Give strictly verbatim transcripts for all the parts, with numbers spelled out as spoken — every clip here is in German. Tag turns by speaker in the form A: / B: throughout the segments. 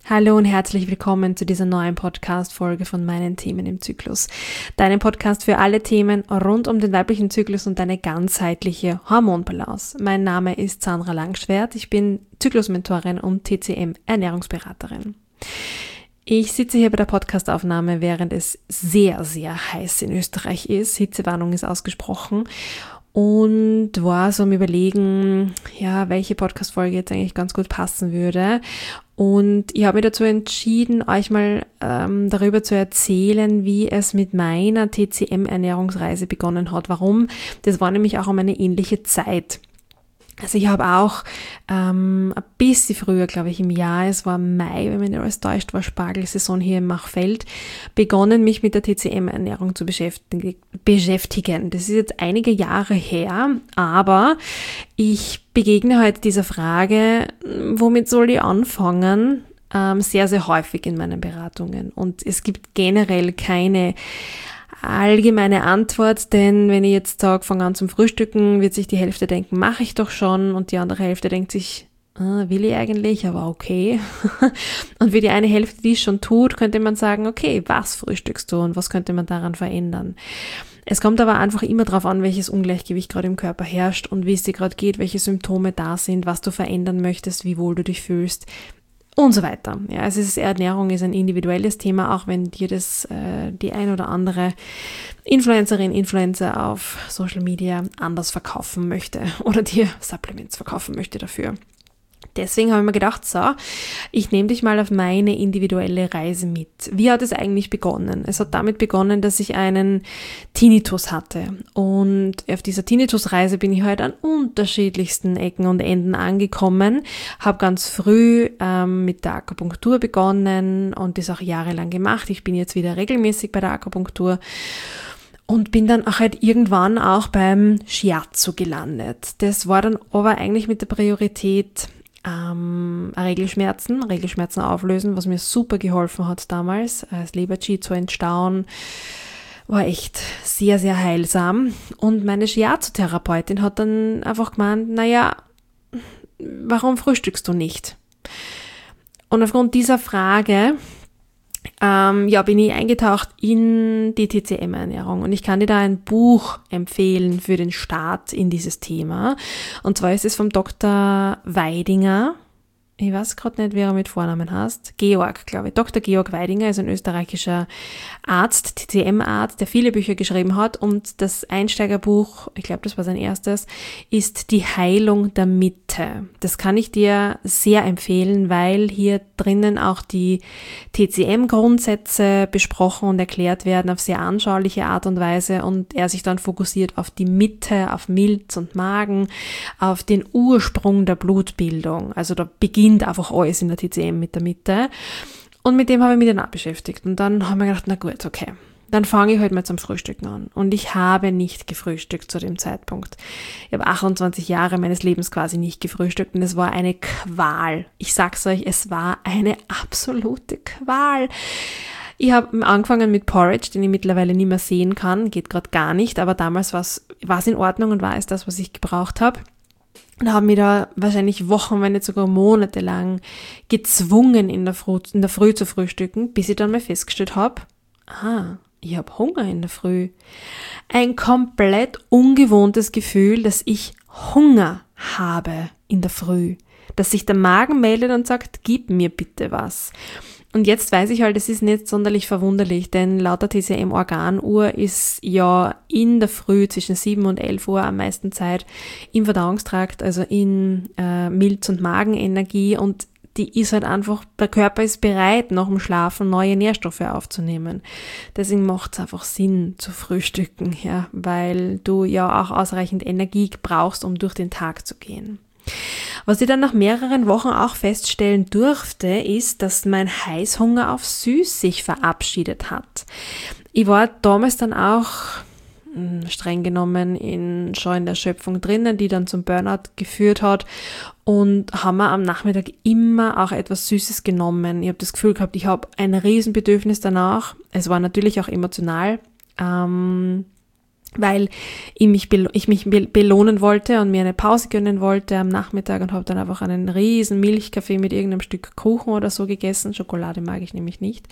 A: Hallo und herzlich willkommen zu dieser neuen Podcast-Folge von meinen Themen im Zyklus. Deinem Podcast für alle Themen rund um den weiblichen Zyklus und deine ganzheitliche Hormonbalance. Mein Name ist Sandra Langschwert, ich bin Zyklusmentorin und T C M-Ernährungsberaterin. Ich sitze hier bei der Podcastaufnahme, während es sehr, sehr heiß in Österreich ist. Hitzewarnung ist ausgesprochen. Und war so am Überlegen, ja, welche Podcast-Folge jetzt eigentlich ganz gut passen würde. Und ich habe mich dazu entschieden, euch mal ähm, darüber zu erzählen, wie es mit meiner T C M-Ernährungsreise begonnen hat. Warum? Das war nämlich auch um eine ähnliche Zeit. Also ich habe auch ähm, ein bisschen früher, glaube ich, im Jahr, es war Mai, wenn mich nicht alles täuscht, war Spargelsaison hier im Machfeld, begonnen, mich mit der T C M-Ernährung zu beschäftigen. beschäftigen. Das ist jetzt einige Jahre her, aber ich begegne heute dieser Frage, womit soll ich anfangen, ähm, sehr, sehr häufig in meinen Beratungen. Und es gibt generell keine allgemeine Antwort, denn wenn ich jetzt sage, fang an zum Frühstücken, wird sich die Hälfte denken, mache ich doch schon, und die andere Hälfte denkt sich, ah, will ich eigentlich, aber okay. Und für die eine Hälfte, die es schon tut, könnte man sagen, okay, was frühstückst du und was könnte man daran verändern? Es kommt aber einfach immer darauf an, welches Ungleichgewicht gerade im Körper herrscht und wie es dir gerade geht, welche Symptome da sind, was du verändern möchtest, wie wohl du dich fühlst. Und so weiter. Ja, also es ist, Ernährung ist ein individuelles Thema, auch wenn dir das äh, die ein oder andere Influencerin, Influencer auf Social Media anders verkaufen möchte oder dir Supplements verkaufen möchte dafür. Deswegen habe ich mir gedacht, so, ich nehme dich mal auf meine individuelle Reise mit. Wie hat es eigentlich begonnen? Es hat damit begonnen, dass ich einen Tinnitus hatte. Und auf dieser Tinnitus-Reise bin ich halt an unterschiedlichsten Ecken und Enden angekommen. Habe ganz früh ähm, mit der Akupunktur begonnen und das auch jahrelang gemacht. Ich bin jetzt wieder regelmäßig bei der Akupunktur. Und bin dann auch halt irgendwann auch beim Shiatsu gelandet. Das war dann aber eigentlich mit der Priorität ähm, Regelschmerzen, Regelschmerzen auflösen, was mir super geholfen hat damals, als Leber-Qi zu entstauen, war echt sehr, sehr heilsam. Und meine Shiatsu-Therapeutin hat dann einfach gemeint, naja, warum frühstückst du nicht? Und aufgrund dieser Frage Ähm, ja, bin ich eingetaucht in die T C M-Ernährung, und ich kann dir da ein Buch empfehlen für den Start in dieses Thema. Und zwar ist es vom Doktor Weidinger. Ich weiß gerade nicht, wer er mit Vornamen heißt. Georg, glaube ich. Doktor Georg Weidinger ist ein österreichischer Arzt, T C M-Arzt, der viele Bücher geschrieben hat. Und das Einsteigerbuch, ich glaube, das war sein erstes, ist Die Heilung der Mitte. Das kann ich dir sehr empfehlen, weil hier drinnen auch die T C M-Grundsätze besprochen und erklärt werden auf sehr anschauliche Art und Weise, und er sich dann fokussiert auf die Mitte, auf Milz und Magen, auf den Ursprung der Blutbildung. Also da beginnt einfach alles in der T C M mit der Mitte. Und mit dem habe ich mich dann auch beschäftigt. Und dann haben wir gedacht, na gut, okay, dann fange ich halt mal zum Frühstücken an. Und ich habe nicht gefrühstückt zu dem Zeitpunkt. Ich habe achtundzwanzig Jahre meines Lebens quasi nicht gefrühstückt, und es war eine Qual. Ich sag's euch, es war eine absolute Qual. Ich habe angefangen mit Porridge, den ich mittlerweile nicht mehr sehen kann, geht gerade gar nicht, aber damals war es in Ordnung und war es das, was ich gebraucht habe. Und habe mich da wahrscheinlich Wochen, wenn nicht sogar Monate lang gezwungen, in der Früh, in der Früh zu frühstücken, bis ich dann mal festgestellt habe, ah, ich habe Hunger in der Früh. Ein komplett ungewohntes Gefühl, dass ich Hunger habe in der Früh. Dass sich der Magen meldet und sagt, gib mir bitte was. Und jetzt weiß ich halt, es ist nicht sonderlich verwunderlich, denn laut der T C M-Organuhr ist ja in der Früh zwischen sieben und elf Uhr am meisten Zeit im Verdauungstrakt, also in äh, Milz- und Magenenergie, und die ist halt einfach, der Körper ist bereit, nach dem Schlafen neue Nährstoffe aufzunehmen. Deswegen macht es einfach Sinn zu frühstücken, ja, weil du ja auch ausreichend Energie brauchst, um durch den Tag zu gehen. Was ich dann nach mehreren Wochen auch feststellen durfte, ist, dass mein Heißhunger auf Süß sich verabschiedet hat. Ich war damals dann auch streng genommen in, schon in der Erschöpfung drinnen, die dann zum Burnout geführt hat, und haben wir am Nachmittag immer auch etwas Süßes genommen. Ich habe das Gefühl gehabt, ich habe ein Riesenbedürfnis danach. Es war natürlich auch emotional. Ähm, weil ich mich, belo- ich mich bel- belohnen wollte und mir eine Pause gönnen wollte am Nachmittag und habe dann einfach einen riesen Milchkaffee mit irgendeinem Stück Kuchen oder so gegessen. Schokolade mag ich nämlich nicht.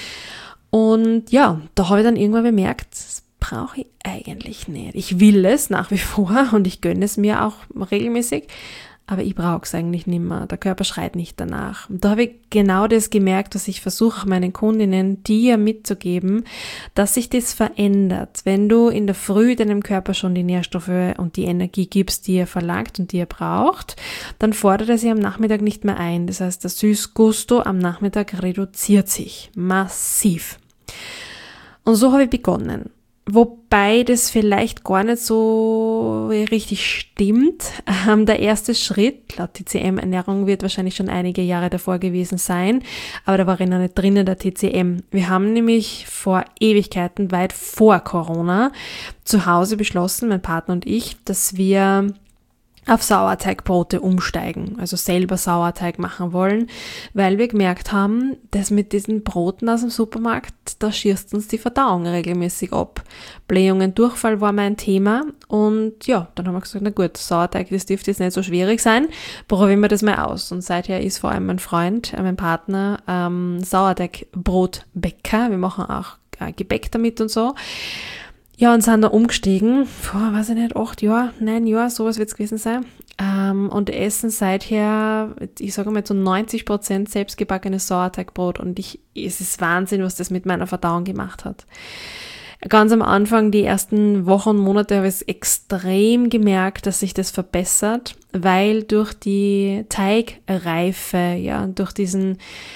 A: Und ja, da habe ich dann irgendwann bemerkt, das brauche ich eigentlich nicht. Ich will es nach wie vor und ich gönne es mir auch regelmäßig, aber ich brauche es eigentlich nicht mehr. Der Körper schreit nicht danach. Und da habe ich genau das gemerkt, was ich versuche, meinen Kundinnen dir mitzugeben, dass sich das verändert. Wenn du in der Früh deinem Körper schon die Nährstoffe und die Energie gibst, die er verlangt und die er braucht, dann fordert er sie am Nachmittag nicht mehr ein. Das heißt, der Süßgusto am Nachmittag reduziert sich massiv. Und so habe ich begonnen. Wobei das vielleicht gar nicht so richtig stimmt. Ähm, der erste Schritt, laut T C M-Ernährung, wird wahrscheinlich schon einige Jahre davor gewesen sein, aber da war ich noch nicht drin in der T C M. Wir haben nämlich vor Ewigkeiten, weit vor Corona, zu Hause beschlossen, mein Partner und ich, dass wir auf Sauerteigbrote umsteigen, also selber Sauerteig machen wollen, weil wir gemerkt haben, dass mit diesen Broten aus dem Supermarkt, da schießt uns die Verdauung regelmäßig ab. Blähungen, Durchfall war mein Thema und ja, dann haben wir gesagt, na gut, Sauerteig, das dürfte jetzt nicht so schwierig sein, probieren wir das mal aus. Und seither ist vor allem mein Freund, mein Partner, ähm, Sauerteigbrotbäcker, wir machen auch äh, Gebäck damit und so. Ja, und sind da umgestiegen, vor, weiß ich nicht, acht Jahre, neun Jahre, sowas wird es gewesen sein. Ähm, und essen seither, ich sage mal, zu neunzig Prozent selbstgebackenes Sauerteigbrot. Und ich, es ist Wahnsinn, was das mit meiner Verdauung gemacht hat. Ganz am Anfang, die ersten Wochen und Monate, habe ich es extrem gemerkt, dass sich das verbessert, weil durch die Teigreife, ja, durch diesen,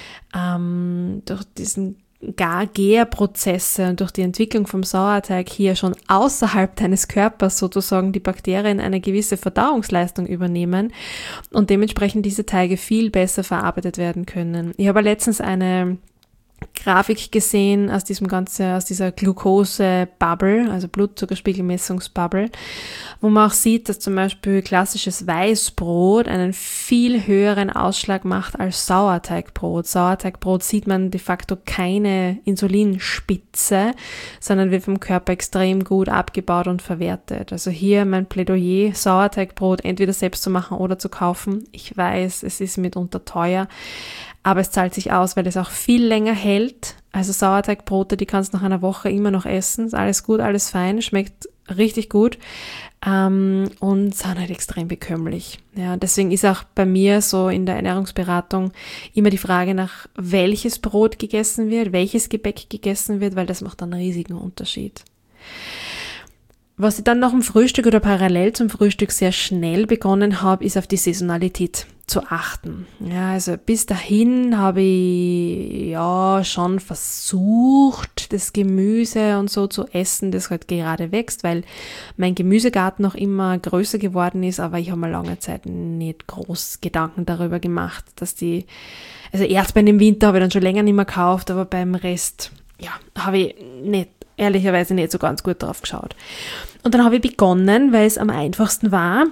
A: ähm, durch diesen gar Gärprozesse und durch die Entwicklung vom Sauerteig hier schon außerhalb deines Körpers sozusagen die Bakterien eine gewisse Verdauungsleistung übernehmen und dementsprechend diese Teige viel besser verarbeitet werden können. Ich habe letztens eine Grafik gesehen aus diesem ganzen, aus dieser Glucose-Bubble, also Blutzuckerspiegelmessungsbubble, wo man auch sieht, dass zum Beispiel klassisches Weißbrot einen viel höheren Ausschlag macht als Sauerteigbrot. Sauerteigbrot sieht man de facto keine Insulinspitze, sondern wird vom Körper extrem gut abgebaut und verwertet. Also hier mein Plädoyer, Sauerteigbrot entweder selbst zu machen oder zu kaufen. Ich weiß, es ist mitunter teuer, aber es zahlt sich aus, weil es auch viel länger hält. Also Sauerteigbrote, die kannst du nach einer Woche immer noch essen. Ist alles gut, alles fein, schmeckt richtig gut ähm, und sind halt extrem bekömmlich. Ja, deswegen ist auch bei mir so in der Ernährungsberatung immer die Frage nach, welches Brot gegessen wird, welches Gebäck gegessen wird, weil das macht einen riesigen Unterschied. Was ich dann nach dem Frühstück oder parallel zum Frühstück sehr schnell begonnen habe, ist auf die Saisonalität zu achten. Ja, also bis dahin habe ich ja schon versucht, das Gemüse und so zu essen, das halt gerade wächst, weil mein Gemüsegarten noch immer größer geworden ist, aber ich habe mir lange Zeit nicht groß Gedanken darüber gemacht, dass die, also Erdbeeren im Winter habe ich dann schon länger nicht mehr gekauft, aber beim Rest, ja, habe ich nicht ehrlicherweise nicht so ganz gut drauf geschaut. Und dann habe ich begonnen, weil es am einfachsten war,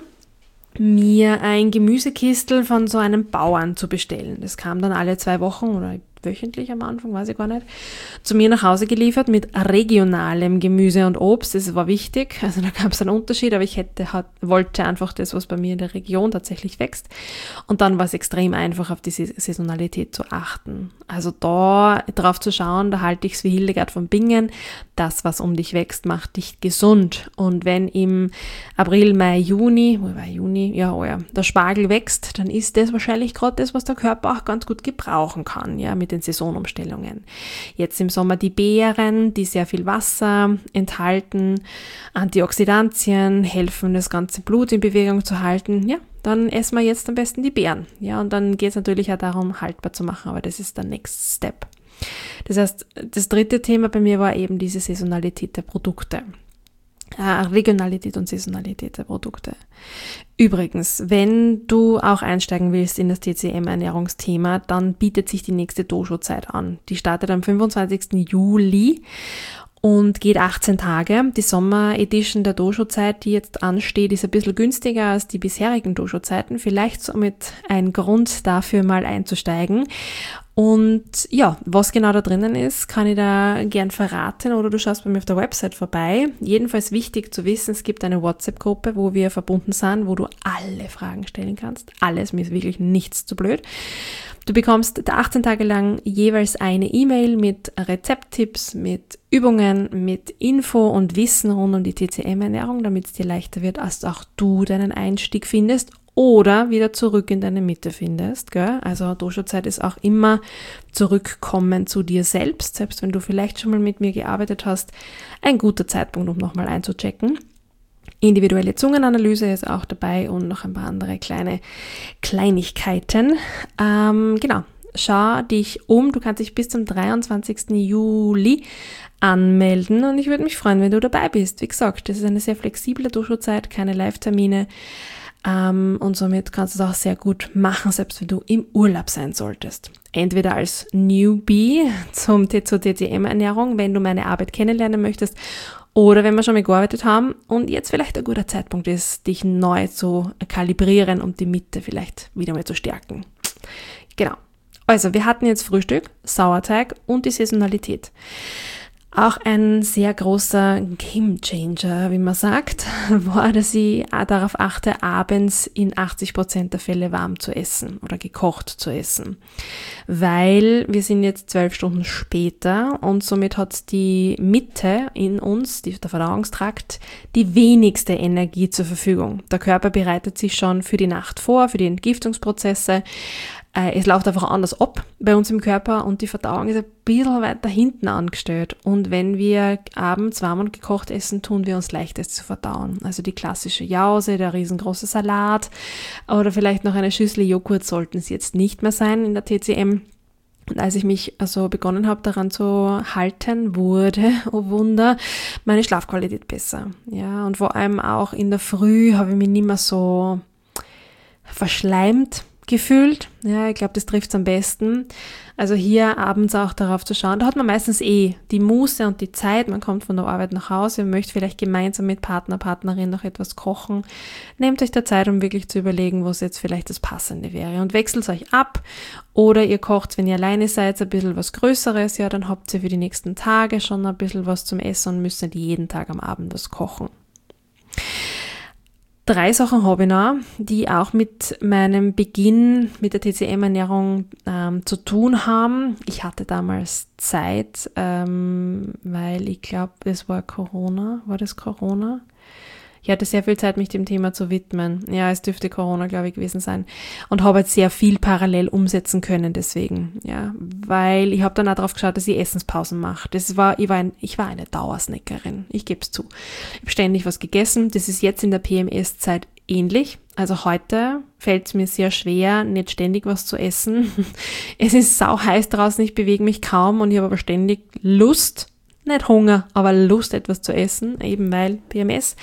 A: mir ein Gemüsekistel von so einem Bauern zu bestellen. Das kam dann alle zwei Wochen oder wöchentlich am Anfang, weiß ich gar nicht, zu mir nach Hause geliefert mit regionalem Gemüse und Obst. Das war wichtig, also da gab es einen Unterschied, aber ich hätte, hat, wollte einfach das, was bei mir in der Region tatsächlich wächst. Und dann war es extrem einfach, auf die Saisonalität zu achten. Also da drauf zu schauen, da halte ich es wie Hildegard von Bingen, das, was um dich wächst, macht dich gesund. Und wenn im April, Mai, Juni, wo war Juni, ja, oh ja, der Spargel wächst, dann ist das wahrscheinlich gerade das, was der Körper auch ganz gut gebrauchen kann, ja, mit den Saisonumstellungen. Jetzt im Sommer die Beeren, die sehr viel Wasser enthalten, Antioxidantien, helfen, das ganze Blut in Bewegung zu halten, ja, dann essen wir jetzt am besten die Beeren. Ja, und dann geht es natürlich auch darum, haltbar zu machen, aber das ist der Next Step. Das heißt, das dritte Thema bei mir war eben diese Saisonalität der Produkte. Äh, Regionalität und Saisonalität der Produkte. Übrigens, wenn du auch einsteigen willst in das T C M-Ernährungsthema, dann bietet sich die nächste Dojo-Zeit an. Die startet am fünfundzwanzigsten Juli und geht achtzehn Tage. Die Sommer-Edition der Dojo-Zeit, die jetzt ansteht, ist ein bisschen günstiger als die bisherigen Dojo-Zeiten. Vielleicht somit ein Grund dafür, mal einzusteigen. Und ja, was genau da drinnen ist, kann ich da gern verraten oder du schaust bei mir auf der Website vorbei. Jedenfalls wichtig zu wissen, es gibt eine WhatsApp-Gruppe, wo wir verbunden sind, wo du alle Fragen stellen kannst. Alles, mir ist wirklich nichts zu blöd. Du bekommst achtzehn Tage lang jeweils eine E-Mail mit Rezepttipps, mit Übungen, mit Info und Wissen rund um die T C M-Ernährung, damit es dir leichter wird, als auch du deinen Einstieg findest oder wieder zurück in deine Mitte findest. Gell? Also Doshozeit ist auch immer zurückkommen zu dir selbst, selbst wenn du vielleicht schon mal mit mir gearbeitet hast, ein guter Zeitpunkt, um nochmal einzuchecken. Individuelle Zungenanalyse ist auch dabei und noch ein paar andere kleine Kleinigkeiten. Ähm, genau, schau dich um. Du kannst dich bis zum dreiundzwanzigsten Juli anmelden und ich würde mich freuen, wenn du dabei bist. Wie gesagt, das ist eine sehr flexible Doshozeit, keine Live-Termine. Um, und somit kannst du es auch sehr gut machen, selbst wenn du im Urlaub sein solltest. Entweder als Newbie zum zur T C M-Ernährung, wenn du meine Arbeit kennenlernen möchtest, oder wenn wir schon mal gearbeitet haben und jetzt vielleicht ein guter Zeitpunkt ist, dich neu zu kalibrieren und die Mitte vielleicht wieder mal zu stärken. Genau. Also, wir hatten jetzt Frühstück, Sauerteig und die Saisonalität. Auch ein sehr großer Gamechanger, wie man sagt, war, dass ich darauf achte, abends in achtzig Prozent der Fälle warm zu essen oder gekocht zu essen. Weil wir sind jetzt zwölf Stunden später und somit hat die Mitte in uns, die, der Verdauungstrakt, die wenigste Energie zur Verfügung. Der Körper bereitet sich schon für die Nacht vor, für die Entgiftungsprozesse. Es läuft einfach anders ab bei uns im Körper und die Verdauung ist ein bisschen weiter hinten angestellt. Und wenn wir abends warm und gekocht essen, tun wir uns leicht, es zu verdauen. Also die klassische Jause, der riesengroße Salat oder vielleicht noch eine Schüssel Joghurt sollten es jetzt nicht mehr sein in der T C M. Und als ich mich also begonnen habe, daran zu halten, wurde, oh Wunder, meine Schlafqualität besser. Ja, und vor allem auch in der Früh habe ich mich nicht mehr so verschleimt gefühlt. Ja, ich glaube, das trifft es am besten. Also hier abends auch darauf zu schauen. Da hat man meistens eh die Muße und die Zeit. Man kommt von der Arbeit nach Hause und möchte vielleicht gemeinsam mit Partner, Partnerin noch etwas kochen. Nehmt euch der Zeit, um wirklich zu überlegen, was jetzt vielleicht das Passende wäre. Und wechselt euch ab. Oder ihr kocht, wenn ihr alleine seid, ein bisschen was Größeres. Ja, dann habt ihr für die nächsten Tage schon ein bisschen was zum Essen und müsst nicht jeden Tag am Abend was kochen. Drei Sachen habe ich noch, die auch mit meinem Beginn mit der T C M-Ernährung ähm, zu tun haben. Ich hatte damals Zeit, ähm, weil ich glaube, es war Corona. War das Corona? Ich hatte sehr viel Zeit, mich dem Thema zu widmen. Ja, es dürfte Corona, glaube ich, gewesen sein. Und habe jetzt sehr viel parallel umsetzen können deswegen. Ja, weil ich habe dann auch darauf geschaut, dass ich Essenspausen mache. Das war, ich war, ein, ich war eine Dauersnackerin. Ich gebe es zu. Ich habe ständig was gegessen. Das ist jetzt in der P M S-Zeit ähnlich. Also heute fällt es mir sehr schwer, nicht ständig was zu essen. Es ist sau heiß draußen, ich bewege mich kaum und ich habe aber ständig Lust, nicht Hunger, aber Lust, etwas zu essen, eben weil P M S.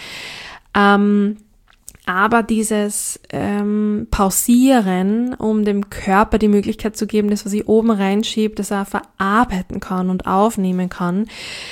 A: Ähm, aber dieses ähm, Pausieren, um dem Körper die Möglichkeit zu geben, das, was ich oben reinschiebe, dass er verarbeiten kann und aufnehmen kann,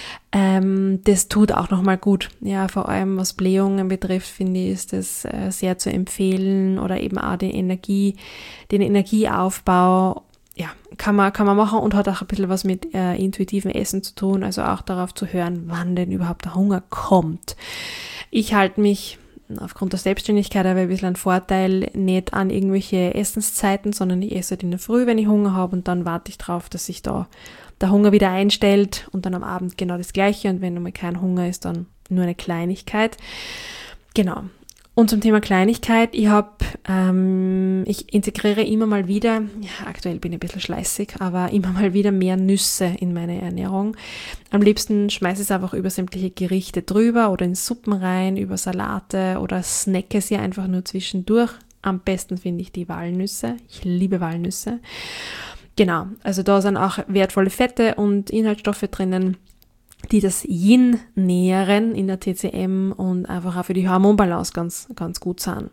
A: ähm, das tut auch nochmal gut. Ja, vor allem was Blähungen betrifft, finde ich, ist das äh, sehr zu empfehlen oder eben auch die Energie, den Energieaufbau. Ja, kann man, kann man machen und hat auch ein bisschen was mit äh, intuitivem Essen zu tun, also auch darauf zu hören, wann denn überhaupt der Hunger kommt. Ich halte mich aufgrund der Selbstständigkeit aber ein bisschen einen Vorteil, nicht an irgendwelche Essenszeiten, sondern ich esse halt in der Früh, wenn ich Hunger habe und dann warte ich drauf, dass sich da der Hunger wieder einstellt und dann am Abend genau das Gleiche und wenn mal kein Hunger ist, dann nur eine Kleinigkeit. Genau. Und zum Thema Kleinigkeit, ich habe, ähm, ich integriere immer mal wieder, ja, aktuell bin ich ein bisschen schleißig, aber immer mal wieder mehr Nüsse in meine Ernährung. Am liebsten schmeiße ich es einfach über sämtliche Gerichte drüber oder in Suppen rein, über Salate oder snacke sie einfach nur zwischendurch. Am besten finde ich die Walnüsse. Ich liebe Walnüsse. Genau, also da sind auch wertvolle Fette und Inhaltsstoffe drinnen, die das Yin nähren in der T C M und einfach auch für die Hormonbalance ganz, ganz gut sind.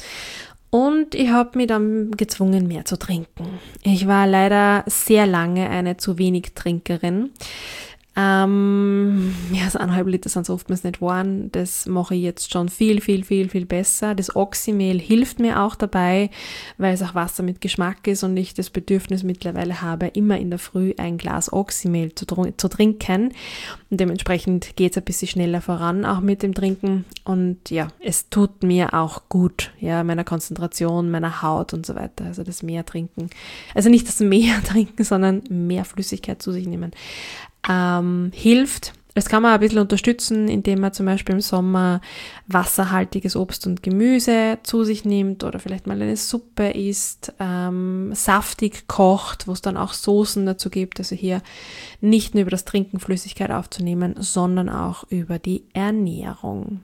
A: Und ich habe mich dann gezwungen, mehr zu trinken. Ich war leider sehr lange eine zu wenig Trinkerin. Ähm, ja, so eineinhalb Liter sind es oftmals nicht geworden. Das mache ich jetzt schon viel, viel, viel, viel besser. Das Oxymehl hilft mir auch dabei, weil es auch Wasser mit Geschmack ist und ich das Bedürfnis mittlerweile habe, immer in der Früh ein Glas Oxymehl zu, zu trinken. Und dementsprechend geht es ein bisschen schneller voran, auch mit dem Trinken. Und ja, es tut mir auch gut, ja, meiner Konzentration, meiner Haut und so weiter. Also das mehr trinken. Also nicht das mehr trinken, sondern mehr Flüssigkeit zu sich nehmen. Ähm, hilft. Das kann man ein bisschen unterstützen, indem man zum Beispiel im Sommer wasserhaltiges Obst und Gemüse zu sich nimmt oder vielleicht mal eine Suppe isst, ähm, saftig kocht, wo es dann auch Soßen dazu gibt. Also hier nicht nur über das Trinken Flüssigkeit aufzunehmen, sondern auch über die Ernährung.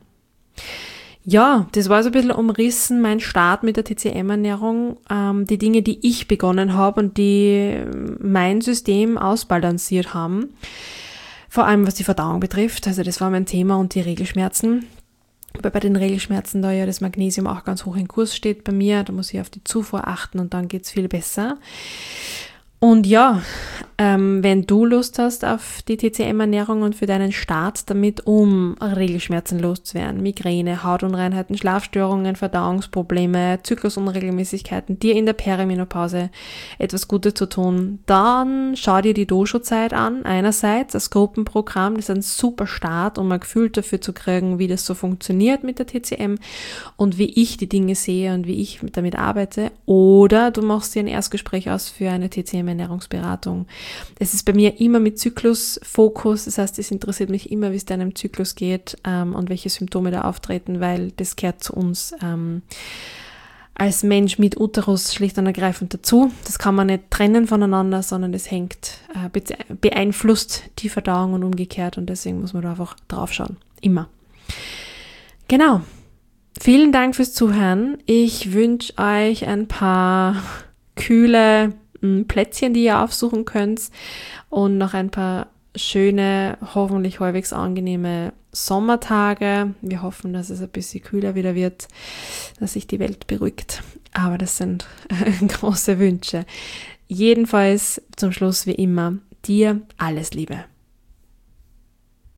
A: Ja, das war so ein bisschen umrissen, mein Start mit der T C M-Ernährung, ähm, die Dinge, die ich begonnen habe und die mein System ausbalanciert haben, vor allem was die Verdauung betrifft, also das war mein Thema und die Regelschmerzen, wobei bei den Regelschmerzen da ja das Magnesium auch ganz hoch im Kurs steht bei mir, da muss ich auf die Zufuhr achten und dann geht's viel besser. Und ja, ähm, wenn du Lust hast auf die T C M-Ernährung und für deinen Start damit, um Regelschmerzen loszuwerden, Migräne, Hautunreinheiten, Schlafstörungen, Verdauungsprobleme, Zyklusunregelmäßigkeiten, dir in der Perimenopause etwas Gutes zu tun, dann schau dir die Dosho-Zeit an. Einerseits das Gruppenprogramm, das ist ein super Start, um ein Gefühl dafür zu kriegen, wie das so funktioniert mit der T C M und wie ich die Dinge sehe und wie ich damit arbeite. Oder du machst dir ein Erstgespräch aus für eine T C M Ernährungsberatung. Es ist bei mir immer mit Zyklusfokus, das heißt, es interessiert mich immer, wie es deinem Zyklus geht ähm, und welche Symptome da auftreten, weil das gehört zu uns ähm, als Mensch mit Uterus schlicht und ergreifend dazu. Das kann man nicht trennen voneinander, sondern das hängt, äh, beeinflusst die Verdauung und umgekehrt und deswegen muss man da einfach drauf schauen. Immer. Genau. Vielen Dank fürs Zuhören. Ich wünsche euch ein paar kühle Plätzchen, die ihr aufsuchen könnt und noch ein paar schöne, hoffentlich halbwegs angenehme Sommertage. Wir hoffen, dass es ein bisschen kühler wieder wird, dass sich die Welt beruhigt. Aber das sind große Wünsche. Jedenfalls zum Schluss wie immer, dir alles Liebe.